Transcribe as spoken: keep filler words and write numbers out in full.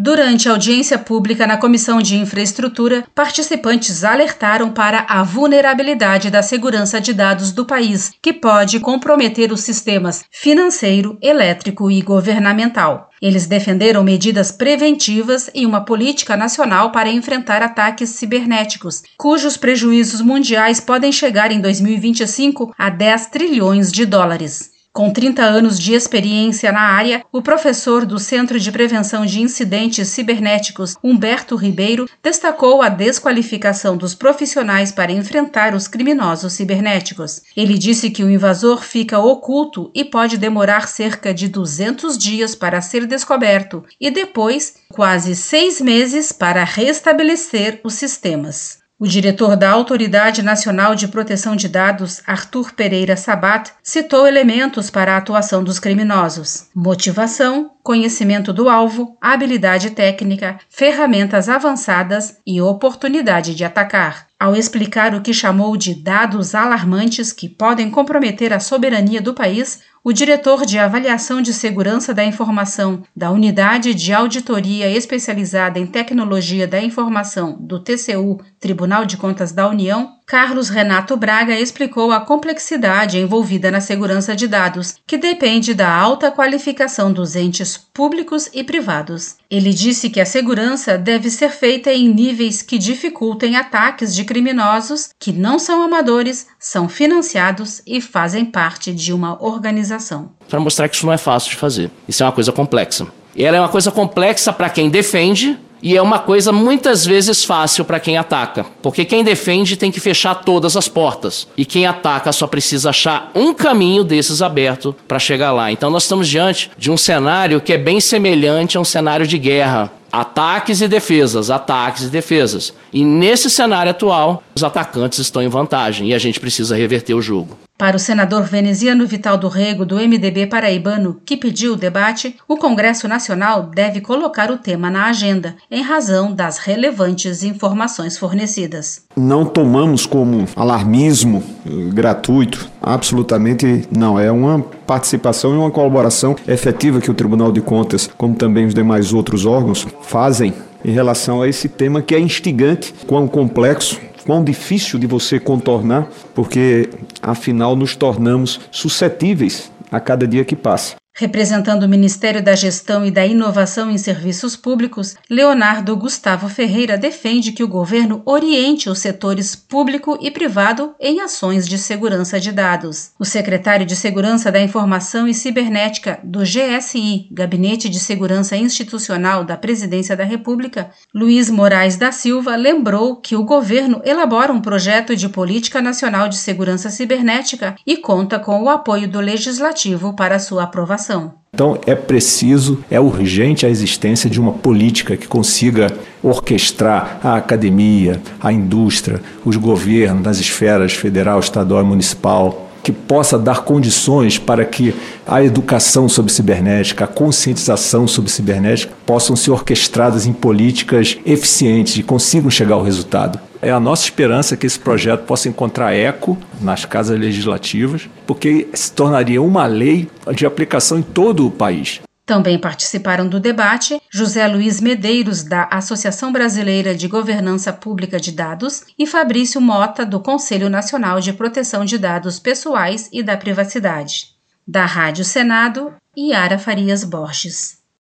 Durante a audiência pública na Comissão de Infraestrutura, participantes alertaram para a vulnerabilidade da segurança de dados do país, que pode comprometer os sistemas financeiro, elétrico e governamental. Eles defenderam medidas preventivas e uma política nacional para enfrentar ataques cibernéticos, cujos prejuízos mundiais podem chegar em dois mil e vinte e cinco a dez trilhões de dólares. Com trinta anos de experiência na área, o professor do Centro de Prevenção de Incidentes Cibernéticos, Humberto Ribeiro, destacou a desqualificação dos profissionais para enfrentar os criminosos cibernéticos. Ele disse que o invasor fica oculto e pode demorar cerca de duzentos dias para ser descoberto e depois quase seis meses para restabelecer os sistemas. O diretor da Autoridade Nacional de Proteção de Dados, Arthur Pereira Sabat, citou elementos para a atuação dos criminosos: motivação, conhecimento do alvo, habilidade técnica, ferramentas avançadas e oportunidade de atacar. Ao explicar o que chamou de dados alarmantes que podem comprometer a soberania do país, o diretor de Avaliação de Segurança da Informação da Unidade de Auditoria Especializada em Tecnologia da Informação do T C U, Tribunal de Contas da União, Carlos Renato Braga, explicou a complexidade envolvida na segurança de dados, que depende da alta qualificação dos entes públicos e privados. Ele disse que a segurança deve ser feita em níveis que dificultem ataques de criminosos que não são amadores, são financiados e fazem parte de uma organização. Para mostrar que isso não é fácil de fazer. Isso é uma coisa complexa. E ela é uma coisa complexa para quem defende e é uma coisa muitas vezes fácil para quem ataca. Porque quem defende tem que fechar todas as portas. E quem ataca só precisa achar um caminho desses aberto para chegar lá. Então nós estamos diante de um cenário que é bem semelhante a um cenário de guerra. Ataques e defesas, ataques e defesas. E nesse cenário atual, os atacantes estão em vantagem e a gente precisa reverter o jogo. Para o senador veneziano Vital do Rego, do M D B paraibano, que pediu o debate, o Congresso Nacional deve colocar o tema na agenda, em razão das relevantes informações fornecidas. Não tomamos como alarmismo gratuito, absolutamente não. É uma participação e uma colaboração efetiva que o Tribunal de Contas, como também os demais outros órgãos, fazem em relação a esse tema que é instigante, quão complexo, quão difícil de você contornar, porque, afinal, nos tornamos suscetíveis a cada dia que passa. Representando o Ministério da Gestão e da Inovação em Serviços Públicos, Leonardo Gustavo Ferreira defende que o governo oriente os setores público e privado em ações de segurança de dados. O secretário de Segurança da Informação e Cibernética do G S I, Gabinete de Segurança Institucional da Presidência da República, Luiz Moraes da Silva, lembrou que o governo elabora um projeto de Política Nacional de Segurança Cibernética e conta com o apoio do Legislativo para sua aprovação. Então é preciso, é urgente a existência de uma política que consiga orquestrar a academia, a indústria, os governos nas esferas federal, estadual e municipal, que possa dar condições para que a educação sobre cibernética, a conscientização sobre cibernética possam ser orquestradas em políticas eficientes e consigam chegar ao resultado. É a nossa esperança que esse projeto possa encontrar eco nas casas legislativas, porque se tornaria uma lei de aplicação em todo o país. Também participaram do debate José Luiz Medeiros, da Associação Brasileira de Governança Pública de Dados, e Fabrício Mota, do Conselho Nacional de Proteção de Dados Pessoais e da Privacidade. Da Rádio Senado, Yara Farias Borges.